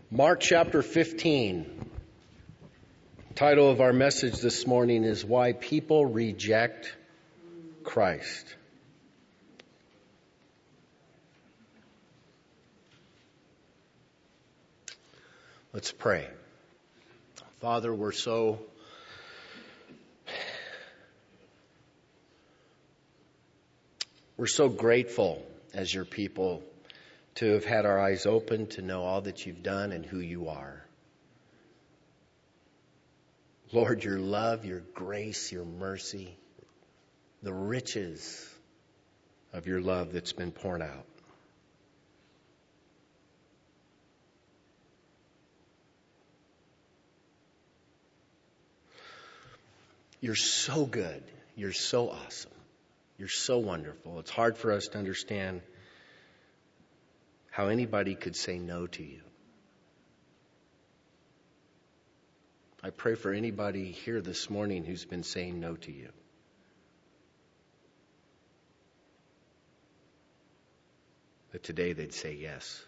Mark chapter 15. Title of our message this morning is Why People Reject Christ. Let's pray. Father, we're so grateful as your people to have had our eyes open to know all that you've done and who you are. Lord, your love, your grace, your mercy, the riches of your love that's been poured out. You're so good. You're so awesome. You're so wonderful. It's hard for us to understand how anybody could say no to you. I pray for anybody here this morning who's been saying no to you. That today they'd say yes.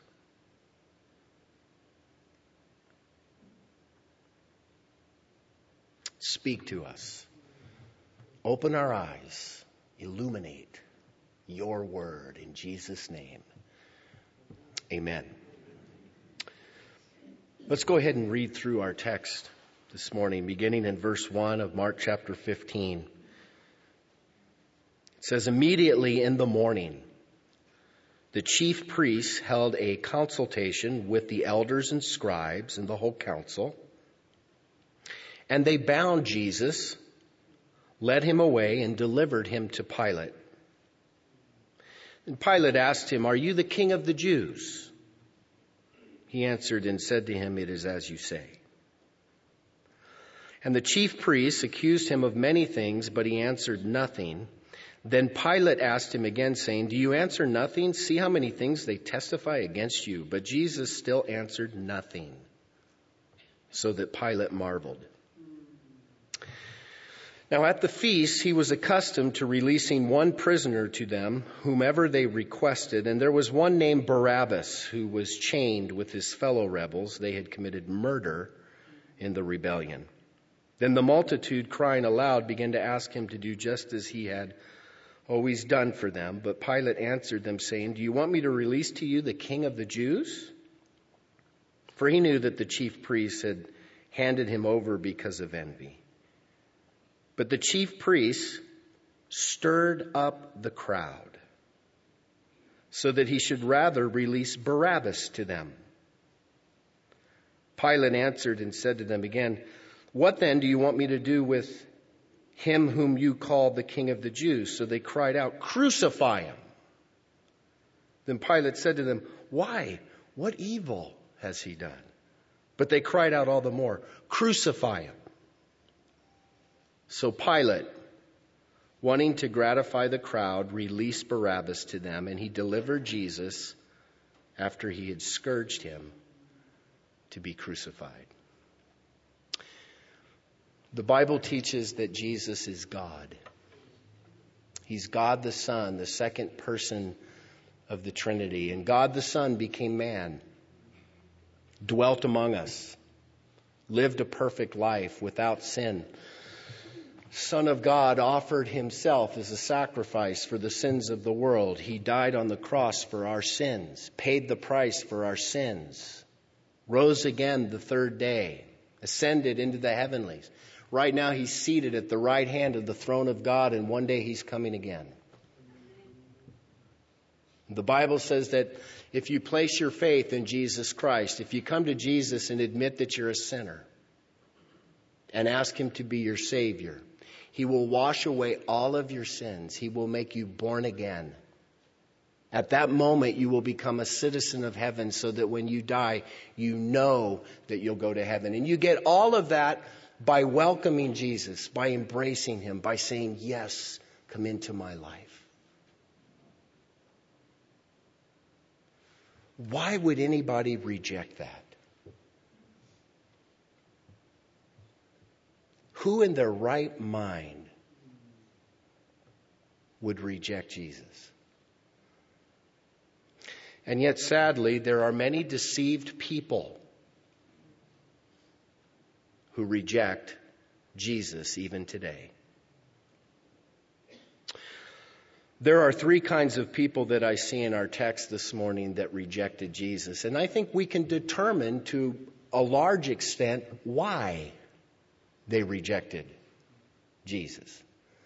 Speak to us. Open our eyes. Illuminate your word in Jesus' name. Amen. Let's go ahead and read through our text this morning, beginning in verse 1 of Mark chapter 15. It says, immediately in the morning, the chief priests held a consultation with the elders and scribes and the whole council, and they bound Jesus, led him away, and delivered him to Pilate. And Pilate asked him, "Are you the king of the Jews?" He answered and said to him, "It is as you say." And the chief priests accused him of many things, but he answered nothing. Then Pilate asked him again, saying, "Do you answer nothing? See how many things they testify against you." But Jesus still answered nothing, so that Pilate marveled. Now at the feast, he was accustomed to releasing one prisoner to them, whomever they requested. And there was one named Barabbas, who was chained with his fellow rebels. They had committed murder in the rebellion. Then the multitude, crying aloud, began to ask him to do just as he had always done for them. But Pilate answered them, saying, "Do you want me to release to you the king of the Jews?" For he knew that the chief priests had handed him over because of envy. But the chief priests stirred up the crowd so that he should rather release Barabbas to them. Pilate answered and said to them again, "What then do you want me to do with him whom you call the king of the Jews?" So they cried out, "Crucify him." Then Pilate said to them, "Why? What evil has he done?" But they cried out all the more, "Crucify him." So Pilate, wanting to gratify the crowd, released Barabbas to them, and he delivered Jesus, after he had scourged him, to be crucified. The Bible teaches that Jesus is God. He's God the Son, the second person of the Trinity. And God the Son became man, dwelt among us, lived a perfect life without sin. Son of God offered himself as a sacrifice for the sins of the world. He died on the cross for our sins, paid the price for our sins, rose again the third day, ascended into the heavenlies. Right now he's seated at the right hand of the throne of God, and one day he's coming again. The Bible says that if you place your faith in Jesus Christ, if you come to Jesus and admit that you're a sinner and ask him to be your Savior, he will wash away all of your sins. He will make you born again. At that moment, you will become a citizen of heaven, so that when you die, you know that you'll go to heaven. And you get all of that by welcoming Jesus, by embracing him, by saying, "Yes, come into my life." Why would anybody reject that? Who in their right mind would reject Jesus? And yet, sadly, there are many deceived people who reject Jesus even today. There are three kinds of people that I see in our text this morning that rejected Jesus. And I think we can determine to a large extent why they rejected Jesus.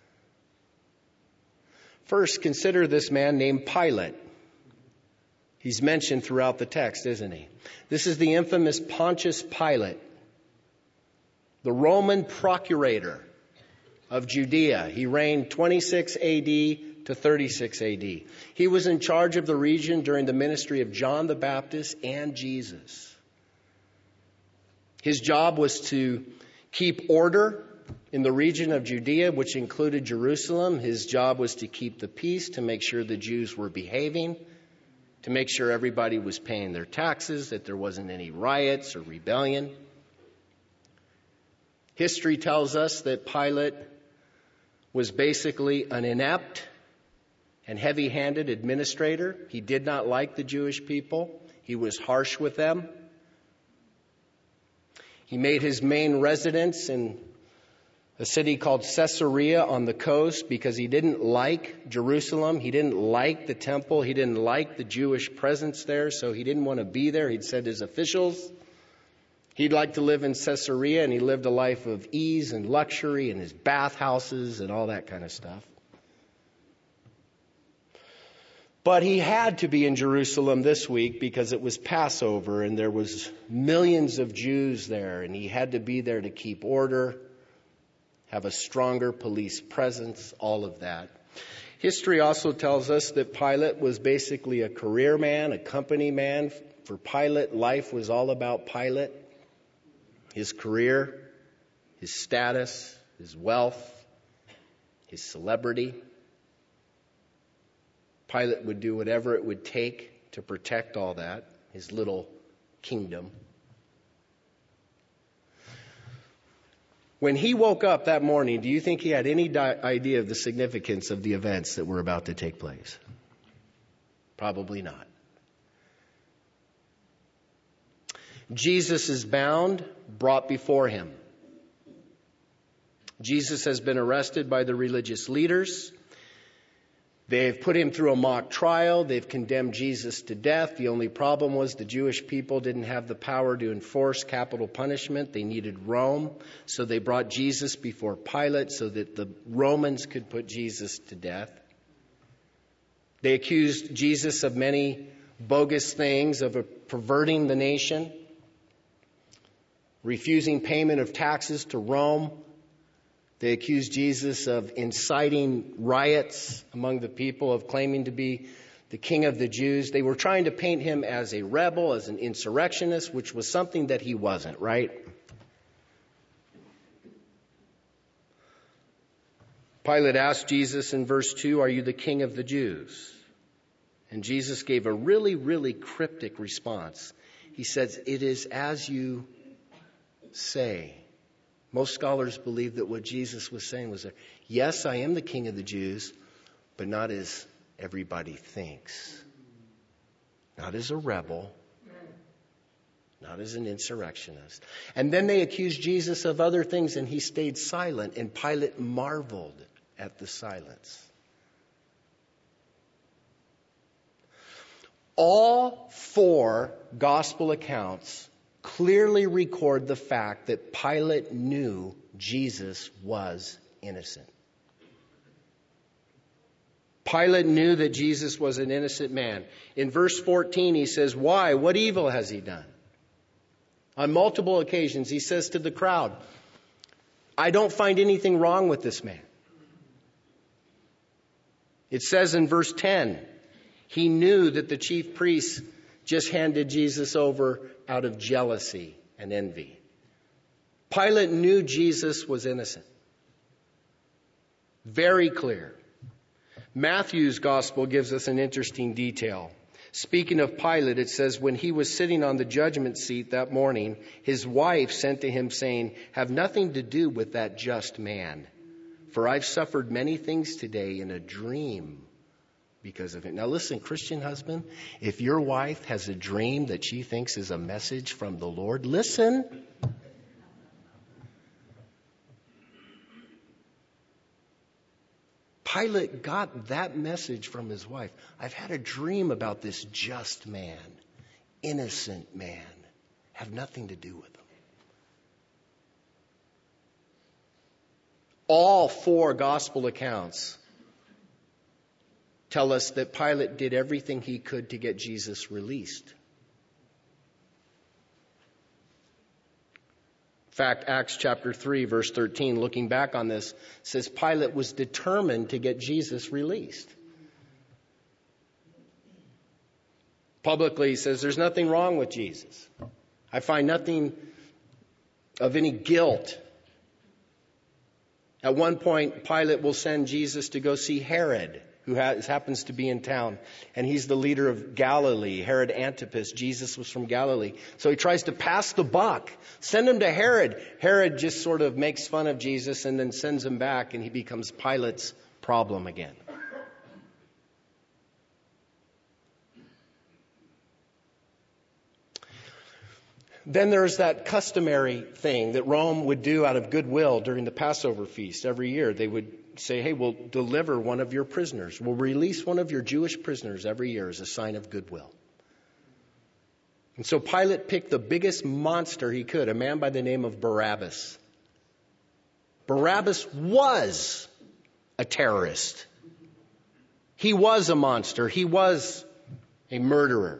First, consider this man named Pilate. He's mentioned throughout the text, isn't he? This is the infamous Pontius Pilate, the Roman procurator of Judea. He reigned 26 AD to 36 AD. He was in charge of the region during the ministry of John the Baptist and Jesus. His job was to keep order in the region of Judea, which included Jerusalem. His job was to keep the peace, to make sure the Jews were behaving, to make sure everybody was paying their taxes, that there wasn't any riots or rebellion. History tells us that Pilate was basically an inept and heavy-handed administrator. He did not like the Jewish people. He was harsh with them. He made his main residence in a city called Caesarea on the coast because he didn't like Jerusalem. He didn't like the temple. He didn't like the Jewish presence there, so he didn't want to be there. He'd sent his officials. He'd like to live in Caesarea, and he lived a life of ease and luxury and his bathhouses and all that kind of stuff. But he had to be in Jerusalem this week because it was Passover and there was millions of Jews there, and he had to be there to keep order, have a stronger police presence, all of that. History also tells us that Pilate was basically a career man, a company man. For Pilate, life was all about Pilate, his career, his status, his wealth, his celebrity. Pilate would do whatever it would take to protect all that, his little kingdom. When he woke up that morning, do you think he had any idea of the significance of the events that were about to take place? Probably not. Jesus is bound, brought before him. Jesus has been arrested by the religious leaders. They've put him through a mock trial. They've condemned Jesus to death. The only problem was the Jewish people didn't have the power to enforce capital punishment. They needed Rome. So they brought Jesus before Pilate so that the Romans could put Jesus to death. They accused Jesus of many bogus things, of perverting the nation, refusing payment of taxes to Rome. They accused Jesus of inciting riots among the people, of claiming to be the king of the Jews. They were trying to paint him as a rebel, as an insurrectionist, which was something that he wasn't, right? Pilate asked Jesus in verse 2, "Are you the king of the Jews?" And Jesus gave a really, really cryptic response. He says, "It is as you say." Most scholars believe that what Jesus was saying was, yes, I am the king of the Jews, but not as everybody thinks. Not as a rebel, not as an insurrectionist. And then they accused Jesus of other things, and he stayed silent, and Pilate marveled at the silence. All four gospel accounts clearly record the fact that Pilate knew Jesus was innocent. Pilate knew that Jesus was an innocent man. In verse 14, he says, "Why? What evil has he done?" On multiple occasions, he says to the crowd, "I don't find anything wrong with this man." It says in verse 10, he knew that the chief priests just handed Jesus over out of jealousy and envy. Pilate knew Jesus was innocent. Very clear. Matthew's gospel gives us an interesting detail. Speaking of Pilate, it says, when he was sitting on the judgment seat that morning, his wife sent to him saying, "Have nothing to do with that just man, for I've suffered many things today in a dream because of it." Now listen, Christian husband, if your wife has a dream that she thinks is a message from the Lord, listen. Pilate got that message from his wife. I've had a dream about this just man, innocent man. Have nothing to do with him. All 4 gospel accounts tell us that Pilate did everything he could to get Jesus released. In fact, Acts chapter 3, verse 13, looking back on this, says Pilate was determined to get Jesus released. Publicly, he says, there's nothing wrong with Jesus. I find nothing of any guilt. At one point, Pilate will send Jesus to go see Herod, who happens to be in town. And he's the leader of Galilee, Herod Antipas. Jesus was from Galilee. So he tries to pass the buck. Send him to Herod. Herod just sort of makes fun of Jesus and then sends him back, and he becomes Pilate's problem again. Then there's that customary thing that Rome would do out of goodwill during the Passover feast every year. They would say, hey, we'll deliver one of your prisoners. We'll release one of your Jewish prisoners every year as a sign of goodwill. And so Pilate picked the biggest monster he could, a man by the name of Barabbas. Barabbas was a terrorist. He was a monster. He was a murderer.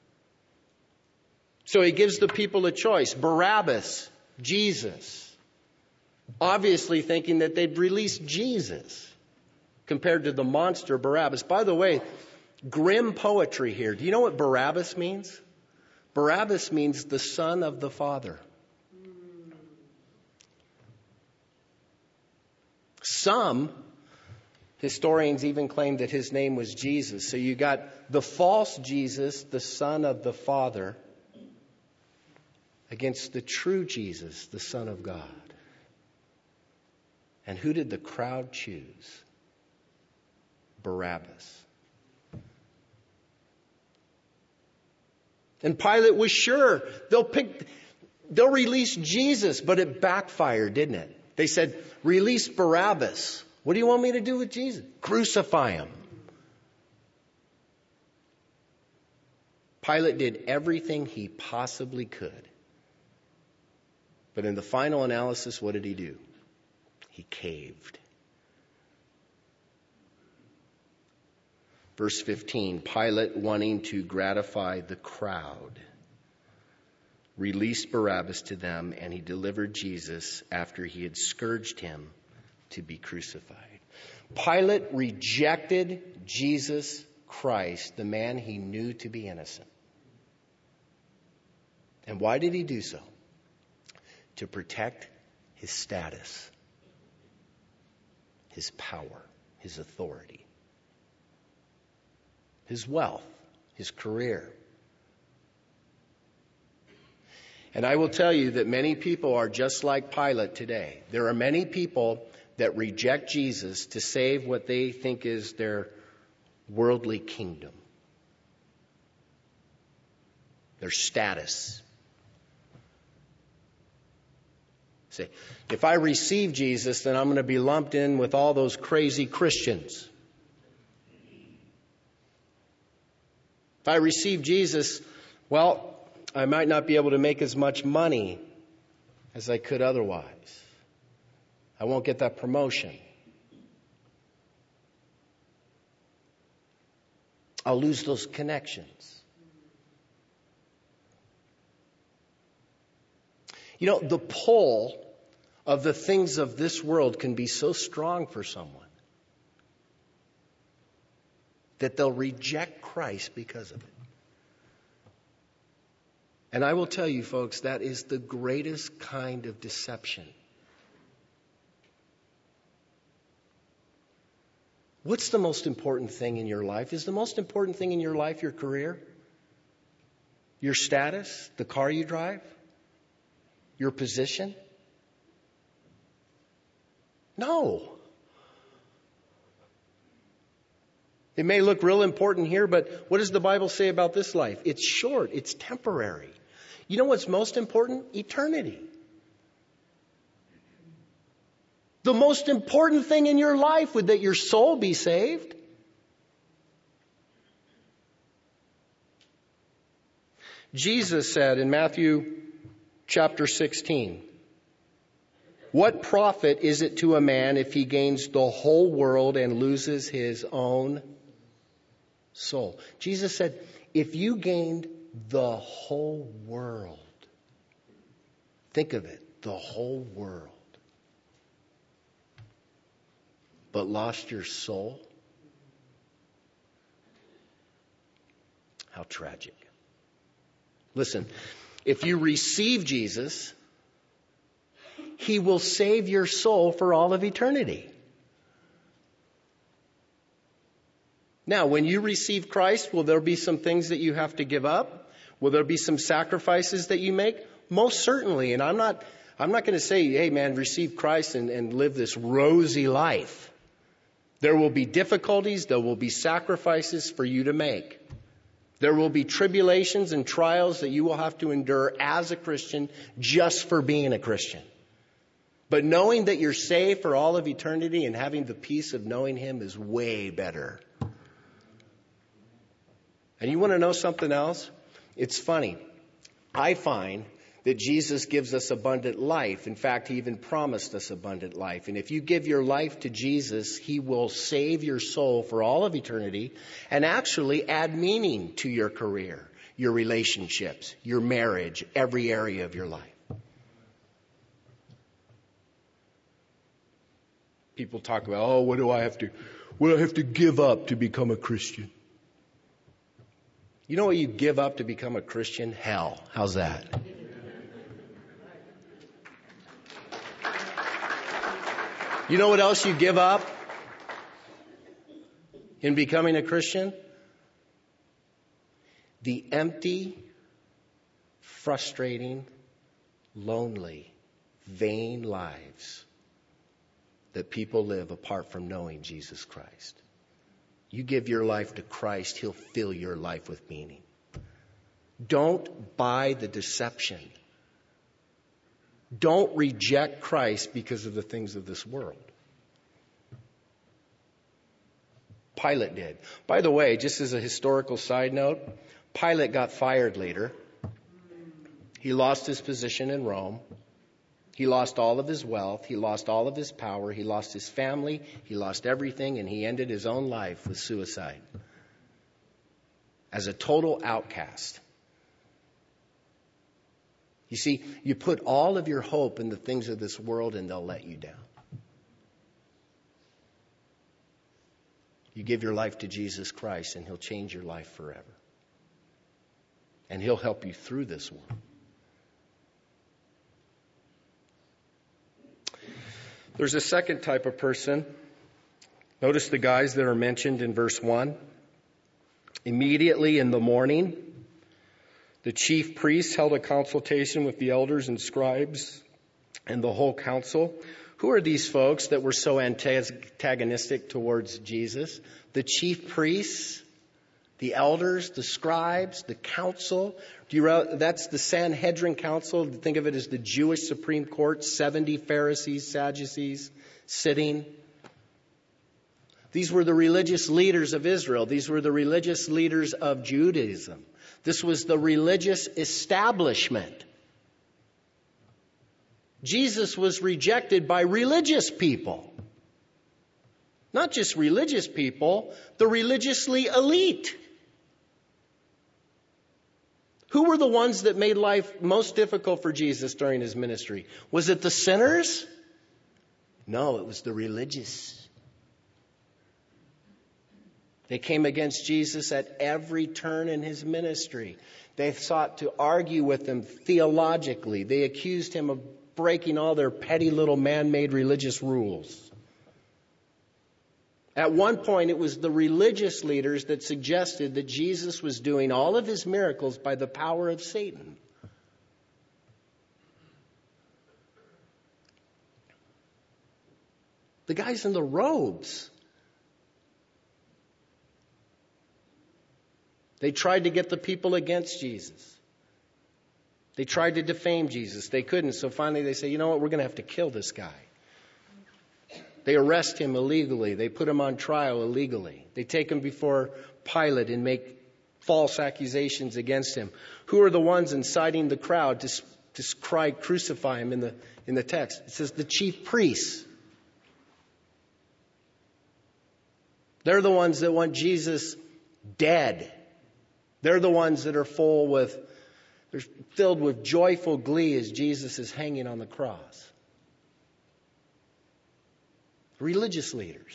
So he gives the people a choice, Barabbas, Jesus. Obviously thinking that they'd release Jesus compared to the monster Barabbas. By the way, grim poetry here. Do you know what Barabbas means? Barabbas means the son of the Father. Some historians even claim that his name was Jesus. So you got the false Jesus, the son of the Father, against the true Jesus, the Son of God. And who did the crowd choose? Barabbas. And Pilate was sure they'll release Jesus, but it backfired, didn't it? They said, release Barabbas. What do you want me to do with Jesus? Crucify him. Pilate did everything he possibly could. But in the final analysis, what did he do? He caved. Verse 15, Pilate, wanting to gratify the crowd, released Barabbas to them, and he delivered Jesus after he had scourged him to be crucified. Pilate rejected Jesus Christ, the man he knew to be innocent. And why did he do so? To protect his status, his power, his authority, his wealth, his career. And I will tell you that many people are just like Pilate today. There are many people that reject Jesus to save what they think is their worldly kingdom, their status. Say, if I receive Jesus, then I'm going to be lumped in with all those crazy Christians. If I receive Jesus, well, I might not be able to make as much money as I could otherwise. I won't get that promotion. I'll lose those connections. You know, the pull of the things of this world can be so strong for someone that they'll reject Christ because of it. And I will tell you, folks, that is the greatest kind of deception. What's the most important thing in your life? Is the most important thing in your life your career? Your status? The car you drive? Your position? No. It may look real important here, but what does the Bible say about this life? It's short. It's temporary. You know what's most important? Eternity. The most important thing in your life would that your soul be saved. Jesus said in Matthew chapter 16, "What profit is it to a man if he gains the whole world and loses his own soul?" Jesus said, if you gained the whole world, think of it, the whole world, but lost your soul, how tragic. Listen, if you receive Jesus, He will save your soul for all of eternity. Now, when you receive Christ, will there be some things that you have to give up? Will there be some sacrifices that you make? Most certainly. And I'm not going to say, hey man, receive Christ and live this rosy life. There will be difficulties. There will be sacrifices for you to make. There will be tribulations and trials that you will have to endure as a Christian just for being a Christian. But knowing that you're saved for all of eternity and having the peace of knowing Him is way better. And you want to know something else? It's funny. I find that Jesus gives us abundant life. In fact, He even promised us abundant life. And if you give your life to Jesus, He will save your soul for all of eternity and actually add meaning to your career, your relationships, your marriage, every area of your life. People talk about, what do I have to give up to become a Christian? You know what you give up to become a Christian? Hell. How's that? You know what else you give up in becoming a Christian? The empty, frustrating, lonely, vain lives that people live apart from knowing Jesus Christ. You give your life to Christ, He'll fill your life with meaning. Don't buy the deception. Don't reject Christ because of the things of this world. Pilate did. By the way, just as a historical side note, Pilate got fired later. He lost his position in Rome. He lost all of his wealth. He lost all of his power. He lost his family. He lost everything, and he ended his own life with suicide. As a total outcast. You see, you put all of your hope in the things of this world and they'll let you down. You give your life to Jesus Christ and He'll change your life forever. And He'll help you through this world. There's a second type of person. Notice the guys that are mentioned in verse 1. Immediately in the morning, the chief priests held a consultation with the elders and scribes and the whole council. Who are these folks that were so antagonistic towards Jesus? The chief priests, the elders, the scribes, the council. That's the Sanhedrin council. Think of it as the Jewish Supreme Court, 70 Pharisees, Sadducees sitting. These were the religious leaders of Israel. These were the religious leaders of Judaism. This was the religious establishment. Jesus was rejected by religious people. Not just religious people, the religiously elite. Who were the ones that made life most difficult for Jesus during His ministry? Was it the sinners? No, it was the religious. They came against Jesus at every turn in His ministry. They sought to argue with Him theologically. They accused Him of breaking all their petty little man-made religious rules. At one point, it was the religious leaders that suggested that Jesus was doing all of His miracles by the power of Satan. The guys in the robes. They tried to get the people against Jesus. They tried to defame Jesus. They couldn't. So finally they say, you know what? We're going to have to kill this guy. They arrest him illegally. They put him on trial illegally. They take him before Pilate and make false accusations against him. Who are the ones inciting the crowd to cry, crucify him in the text? It says the chief priests. They're the ones that want Jesus dead. They're the ones that are they're filled with joyful glee as Jesus is hanging on the cross. Religious leaders.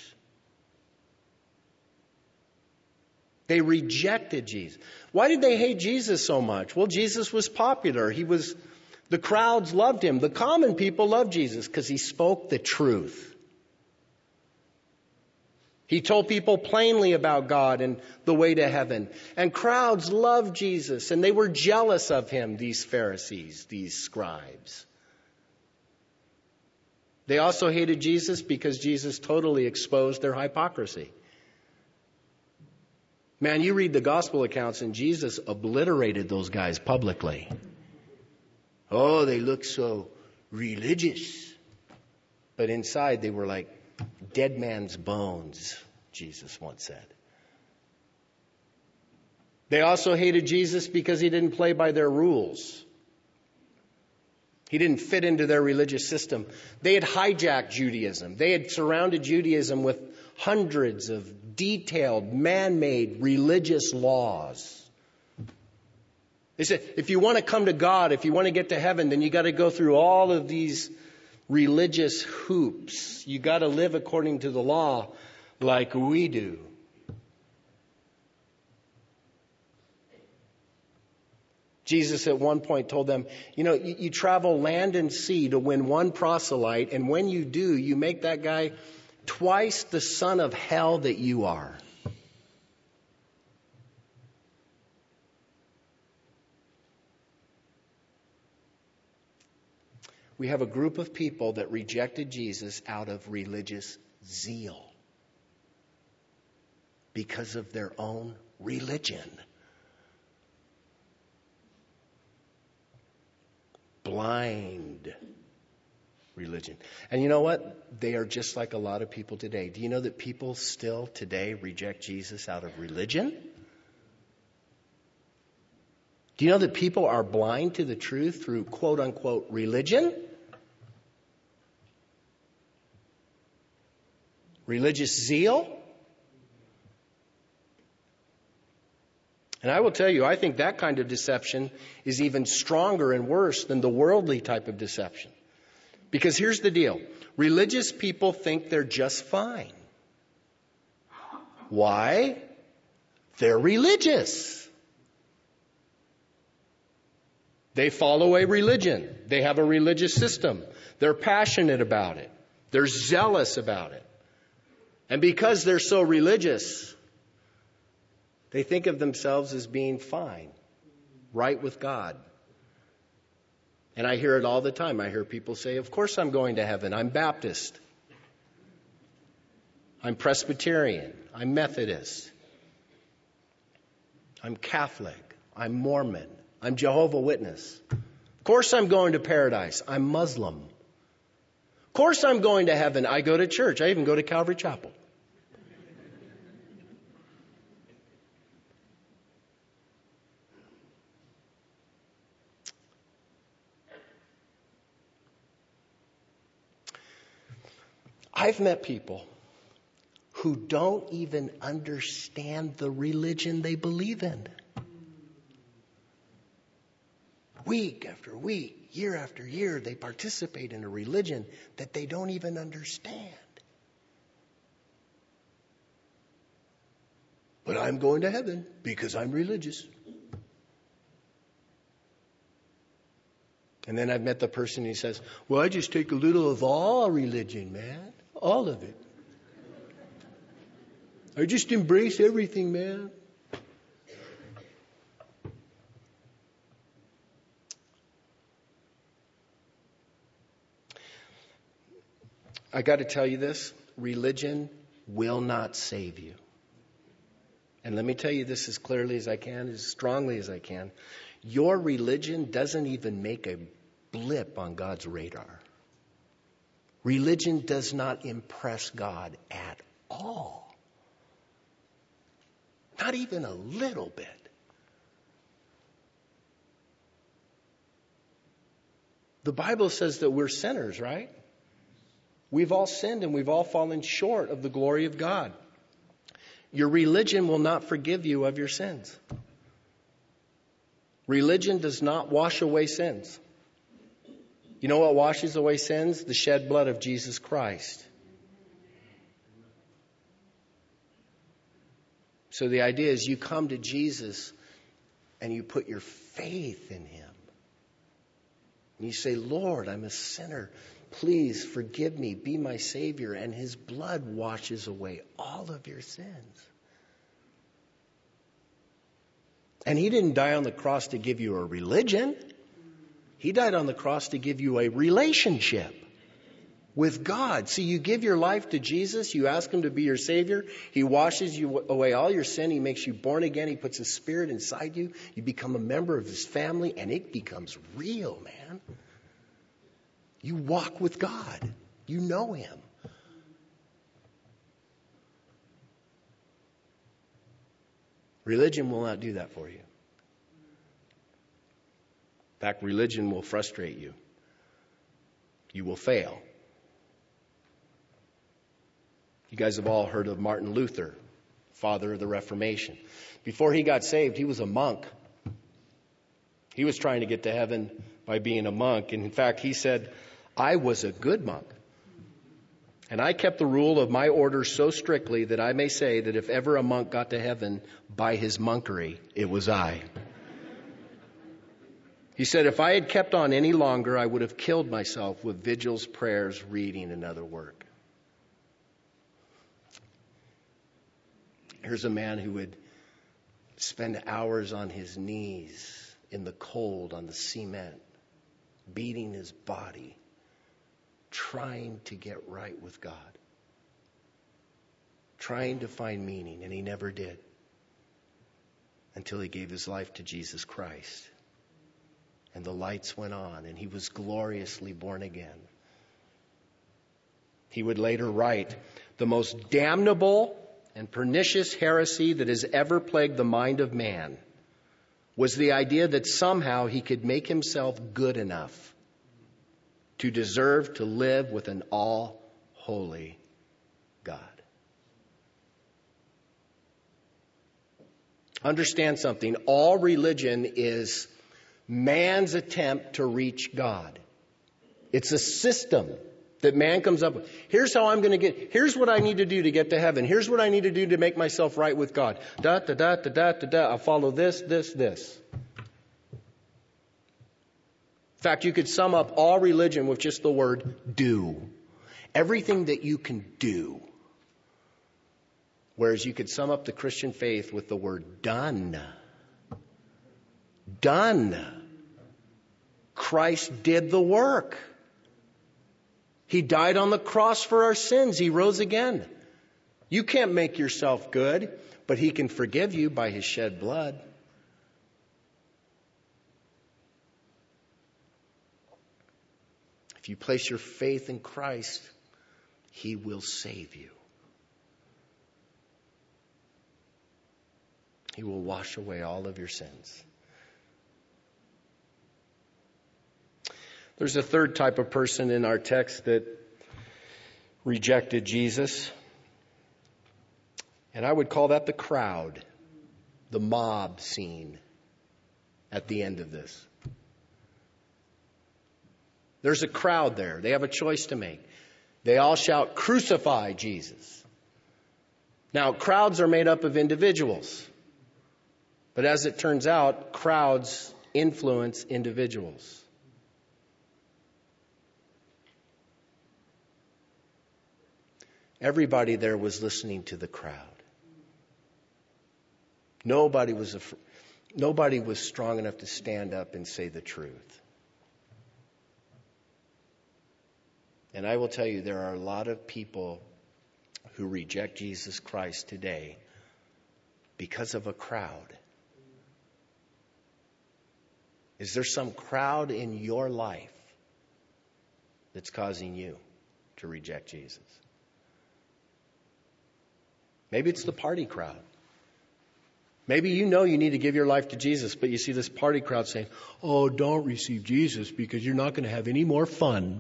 They rejected Jesus. Why did they hate Jesus so much? Well, Jesus was popular. The crowds loved him. The common people loved Jesus because he spoke the truth. He told people plainly about God and the way to heaven. And crowds loved Jesus, and they were jealous of him, these Pharisees, these scribes. They also hated Jesus because Jesus totally exposed their hypocrisy. Man, you read the gospel accounts and Jesus obliterated those guys publicly. Oh, they look so religious. But inside they were like dead man's bones, Jesus once said. They also hated Jesus because he didn't play by their rules. He didn't fit into their religious system. They had hijacked Judaism. They had surrounded Judaism with hundreds of detailed, man-made religious laws. They said, if you want to come to God, if you want to get to heaven, then you got to go through all of these religious hoops. You got to live according to the law like we do. Jesus at one point told them, you travel land and sea to win one proselyte, and when you do, you make that guy twice the son of hell that you are. We have a group of people that rejected Jesus out of religious zeal because of their own religion. Blind religion. And you know what? They are just like a lot of people today. Do you know that people still today reject Jesus out of religion? Do you know that people are blind to the truth through quote unquote religion? Religious zeal? And I will tell you, I think that kind of deception is even stronger and worse than the worldly type of deception. Because here's the deal. Religious people think they're just fine. Why? They're religious. They follow a religion. They have a religious system. They're passionate about it. They're zealous about it. And because they're so religious, they think of themselves as being fine, right with God. And I hear it all the time. I hear people say, of course I'm going to heaven. I'm Baptist. I'm Presbyterian. I'm Methodist. I'm Catholic. I'm Mormon. I'm Jehovah's Witness. Of course I'm going to paradise. I'm Muslim. Of course I'm going to heaven. I go to church. I even go to Calvary Chapel. I've met people who don't even understand the religion they believe in. Week after week, year after year, they participate in a religion that they don't even understand. But I'm going to heaven because I'm religious. And then I've met the person who says, well, I just take a little of all religion, man. All of it. I just embrace everything, man. I got to tell you this. Religion will not save you. And let me tell you this as clearly as I can, as strongly as I can. Your religion doesn't even make a blip on God's radar. Religion does not impress God at all. Not even a little bit. The Bible says that we're sinners, right? We've all sinned and we've all fallen short of the glory of God. Your religion will not forgive you of your sins. Religion does not wash away sins. You know what washes away sins? The shed blood of Jesus Christ. So the idea is you come to Jesus and you put your faith in Him. And you say, Lord, I'm a sinner. Please forgive me. Be my Savior. And His blood washes away all of your sins. And He didn't die on the cross to give you a religion. He died on the cross to give you a relationship with God. See, you give your life to Jesus. You ask Him to be your Savior. He washes you away all your sin. He makes you born again. He puts His Spirit inside you. You become a member of His family, and it becomes real, man. You walk with God. You know Him. Religion will not do that for you. In fact, religion will frustrate you. You will fail. You guys have all heard of Martin Luther, father of the Reformation. Before he got saved, he was a monk. He was trying to get to heaven by being a monk. And in fact, he said, I was a good monk. And I kept the rule of my order so strictly that I may say that if ever a monk got to heaven by his monkery, it was I. He said, if I had kept on any longer, I would have killed myself with vigils, prayers, reading, and other work. Here's a man who would spend hours on his knees in the cold, on the cement, beating his body, trying to get right with God, trying to find meaning, and he never did until he gave his life to Jesus Christ. And the lights went on, and he was gloriously born again. He would later write, the most damnable and pernicious heresy that has ever plagued the mind of man was the idea that somehow he could make himself good enough to deserve to live with an all-holy God. Understand something. All religion is man's attempt to reach God. It's a system that man comes up with. Here's how I'm going to here's what I need to do to get to heaven. Here's what I need to do to make myself right with God. Da, da, da, da, da, da, da. I'll follow this. In fact, you could sum up all religion with just the word do. Everything that you can do. Whereas you could sum up the Christian faith with the word done. Done. Christ did the work. He died on the cross for our sins. He rose again. You can't make yourself good, but He can forgive you by His shed blood. If you place your faith in Christ, He will save you. He will wash away all of your sins. There's a third type of person in our text that rejected Jesus. And I would call that the crowd, the mob scene at the end of this. There's a crowd there. They have a choice to make. They all shout, "Crucify Jesus." Now, crowds are made up of individuals. But as it turns out, crowds influence individuals. Everybody there was listening to the crowd. Nobody was strong enough to stand up and say the truth. And I will tell you, there are a lot of people who reject Jesus Christ today because of a crowd. Is there some crowd in your life that's causing you? to reject Jesus. Maybe it's the party crowd. Maybe you know you need to give your life to Jesus, but you see this party crowd saying, oh, don't receive Jesus because you're not going to have any more fun.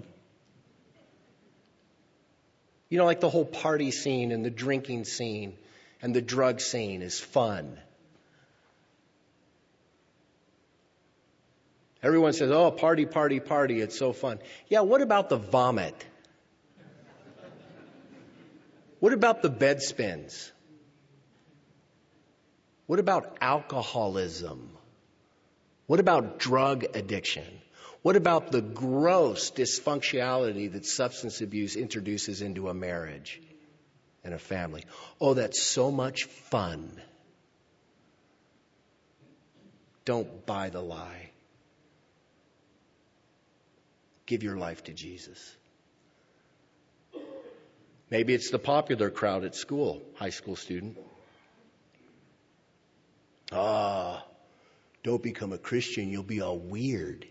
You know, like the whole party scene and the drinking scene and the drug scene is fun. Everyone says, oh, party, party, party, it's so fun. Yeah, what about the vomit? What about the bed spins? What about alcoholism? What about drug addiction? What about the gross dysfunctionality that substance abuse introduces into a marriage and a family? Oh, that's so much fun. Don't buy the lie. Give your life to Jesus. Maybe it's the popular crowd at school, high school student. Don't become a Christian, you'll be all weird.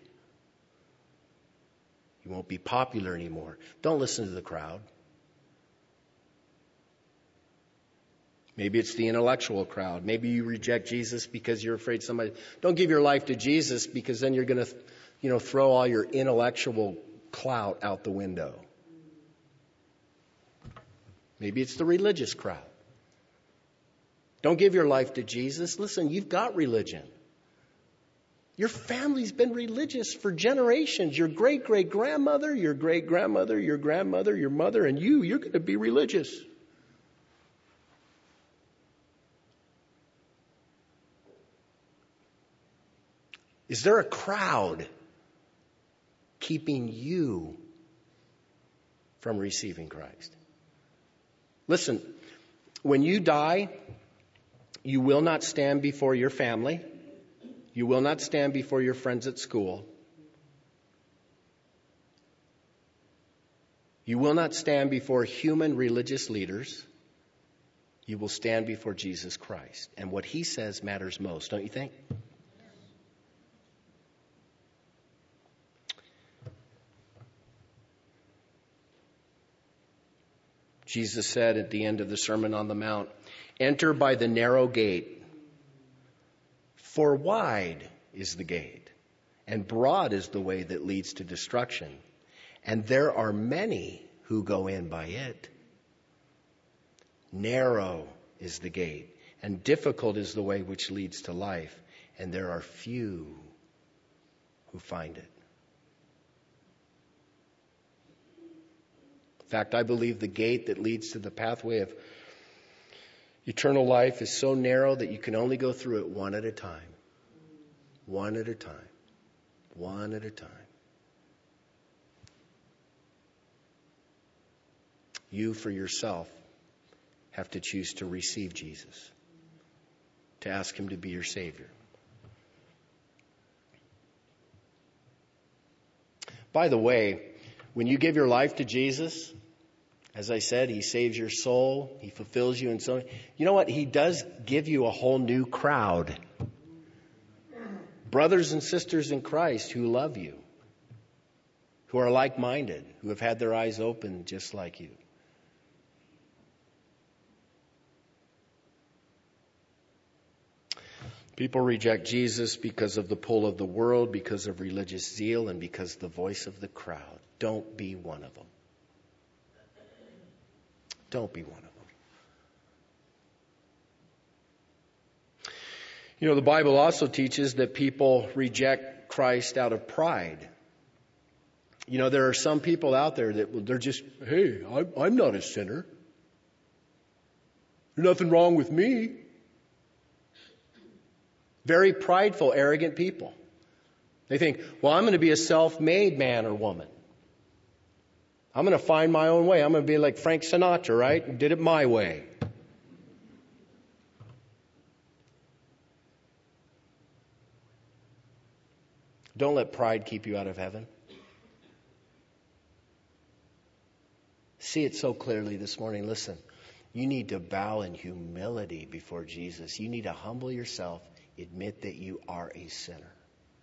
You won't be popular anymore. Don't listen to the crowd. Maybe it's the intellectual crowd. Maybe you reject Jesus because you're afraid somebody... Don't give your life to Jesus because then you're going to, throw all your intellectual clout out the window. Maybe it's the religious crowd. Don't give your life to Jesus. Listen, you've got religion. Your family's been religious for generations. Your great-great-grandmother, your great-grandmother, your grandmother, your mother, and you're going to be religious. Is there a crowd keeping you from receiving Christ? Listen, when you die, you will not stand before your family. You will not stand before your friends at school. You will not stand before human religious leaders. You will stand before Jesus Christ. And what he says matters most, don't you think? Jesus said at the end of the Sermon on the Mount, enter by the narrow gate, for wide is the gate, and broad is the way that leads to destruction, and there are many who go in by it. Narrow is the gate, and difficult is the way which leads to life, and there are few who find it. In fact, I believe the gate that leads to the pathway of eternal life is so narrow that you can only go through it one at a time. One at a time. One at a time. You, for yourself, have to choose to receive Jesus, to ask him to be your Savior. By the way, when you give your life to Jesus, as I said, he saves your soul. He fulfills you. And so, you know what? He does give you a whole new crowd. Brothers and sisters in Christ who love you, who are like-minded, who have had their eyes opened just like you. People reject Jesus because of the pull of the world, because of religious zeal, and because of the voice of the crowd. Don't be one of them. Don't be one of them. You know, the Bible also teaches that people reject Christ out of pride. You know, there are some people out there that they're just, hey, I'm not a sinner. There's nothing wrong with me. Very prideful, arrogant people. They think, well, I'm going to be a self-made man or woman. I'm going to find my own way. I'm going to be like Frank Sinatra, right? Did it my way. Don't let pride keep you out of heaven. See it so clearly this morning. Listen, you need to bow in humility before Jesus. You need to humble yourself, admit that you are a sinner,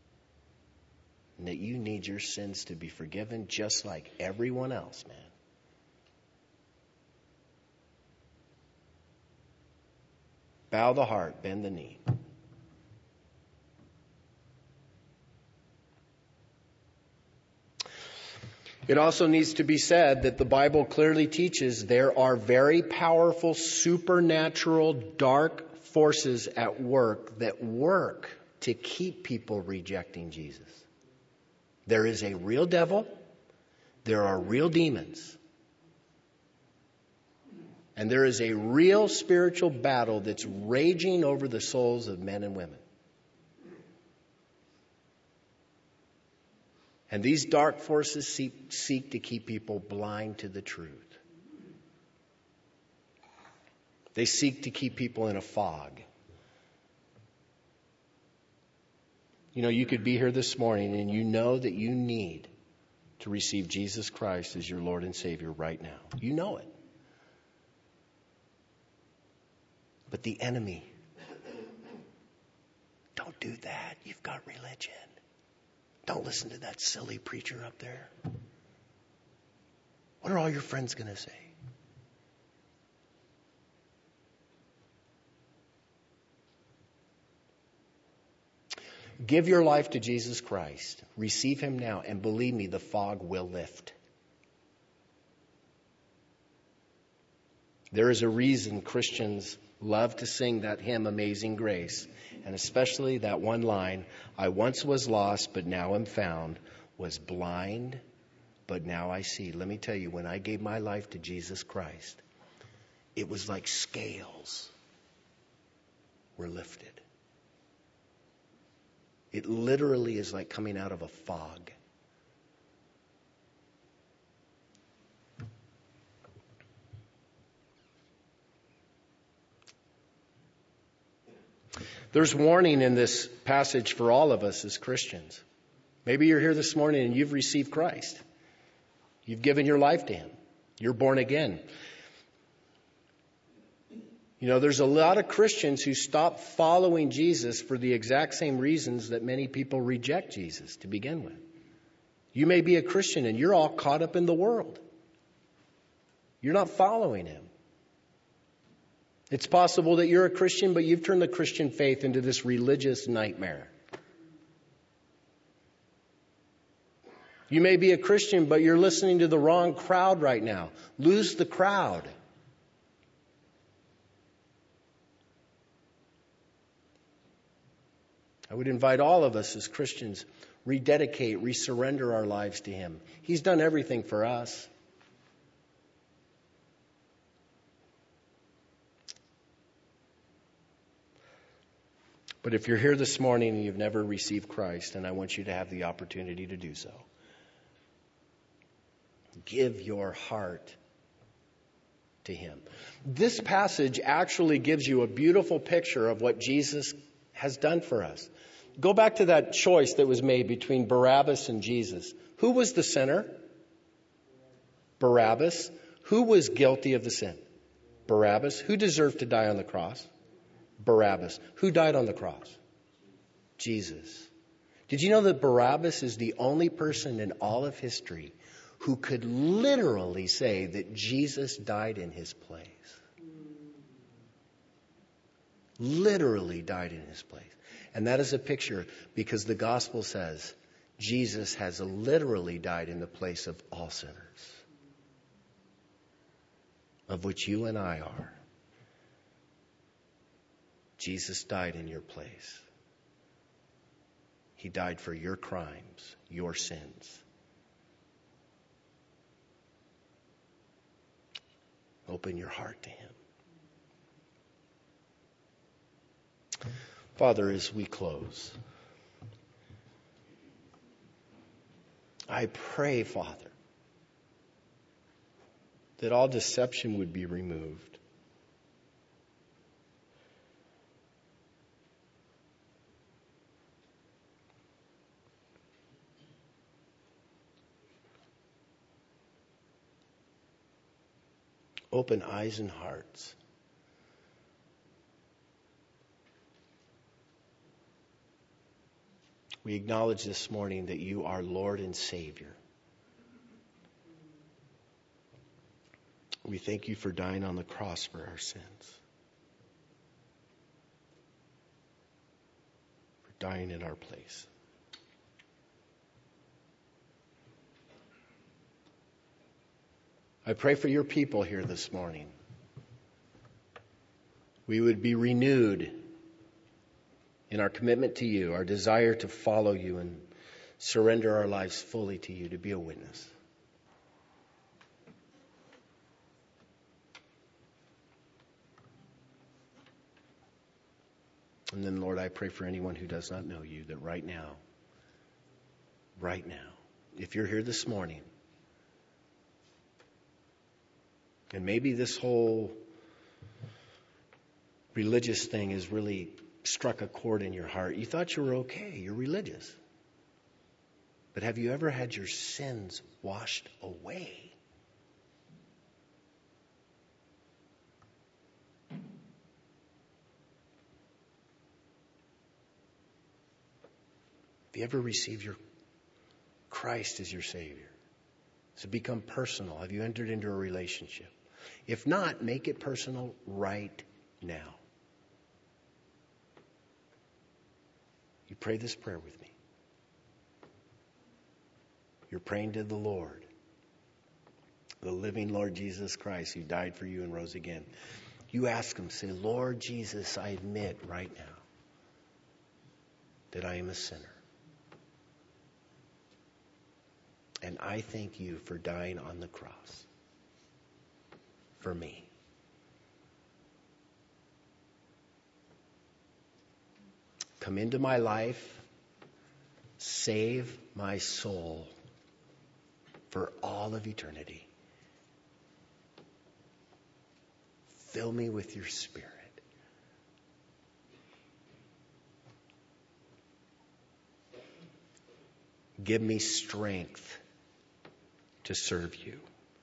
and that you need your sins to be forgiven just like everyone else, man. Bow the heart, bend the knee. It also needs to be said that the Bible clearly teaches there are very powerful, supernatural, dark forces at work that work to keep people rejecting Jesus. There is a real devil. There are real demons. And there is a real spiritual battle that's raging over the souls of men and women. And these dark forces seek to keep people blind to the truth. They seek to keep people in a fog. You know, you could be here this morning and you know that you need to receive Jesus Christ as your Lord and Savior right now. You know it. But the enemy, don't do that. You've got religion. Don't listen to that silly preacher up there. What are all your friends going to say? Give your life to Jesus Christ. Receive Him now, and believe me, the fog will lift. There is a reason Christians love to sing that hymn, Amazing Grace, and especially that one line, I once was lost, but now am found, was blind, but now I see. Let me tell you, when I gave my life to Jesus Christ, it was like scales were lifted. It literally is like coming out of a fog. There's warning in this passage for all of us as Christians. Maybe you're here this morning and you've received Christ. You've given your life to Him. You're born again. You know, there's a lot of Christians who stop following Jesus for the exact same reasons that many people reject Jesus to begin with. You may be a Christian and you're all caught up in the world. You're not following Him. It's possible that you're a Christian, but you've turned the Christian faith into this religious nightmare. You may be a Christian, but you're listening to the wrong crowd right now. Lose the crowd. I would invite all of us as Christians, rededicate, resurrender our lives to Him. He's done everything for us. But if you're here this morning and you've never received Christ, and I want you to have the opportunity to do so, give your heart to Him. This passage actually gives you a beautiful picture of what Jesus has done for us. Go back to that choice that was made between Barabbas and Jesus. Who was the sinner? Barabbas. Who was guilty of the sin? Barabbas. Who deserved to die on the cross? Barabbas. Who died on the cross? Jesus. Did you know that Barabbas is the only person in all of history who could literally say that Jesus died in his place? Literally died in his place. And that is a picture because the gospel says Jesus has literally died in the place of all sinners, of which you and I are. Jesus died in your place. He died for your crimes, your sins. Open your heart to Him. Father, as we close, I pray, Father, that all deception would be removed. Open eyes and hearts. We acknowledge this morning that you are Lord and Savior. We thank you for dying on the cross for our sins. dying in our place. I pray for your people here this morning. We would be renewed in our commitment to you, our desire to follow you and surrender our lives fully to you, to be a witness. And then, Lord, I pray for anyone who does not know you, that right now, if you're here this morning, and maybe this whole religious thing has really struck a chord in your heart. You thought you were okay. You're religious. But have you ever had your sins washed away? Have you ever received your Christ as your Savior? Has it become personal? Have you entered into a relationship? If not, make it personal right now. You pray this prayer with me. You're praying to the Lord, the living Lord Jesus Christ, who died for you and rose again. You ask him, say, Lord Jesus, I admit right now that I am a sinner. And I thank you for dying on the cross for me. Come into my life, save my soul for all of eternity. Fill me with your Spirit. Give me strength to serve you.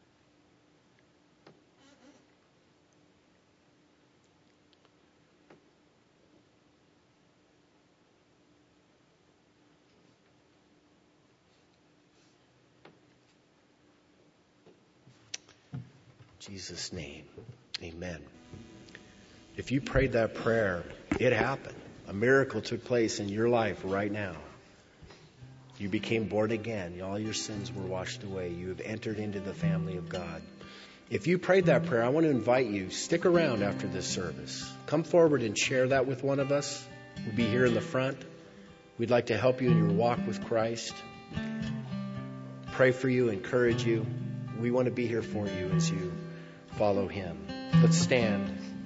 In Jesus' name, amen. If you prayed that prayer, it happened. A miracle took place in your life right now. You became born again. All your sins were washed away. You have entered into the family of God. If you prayed that prayer, I want to invite you, stick around after this service. Come forward and share that with one of us. We'll be here in the front. We'd like to help you in your walk with Christ. Pray for you, encourage you. We want to be here for you as you follow him. Let's stand.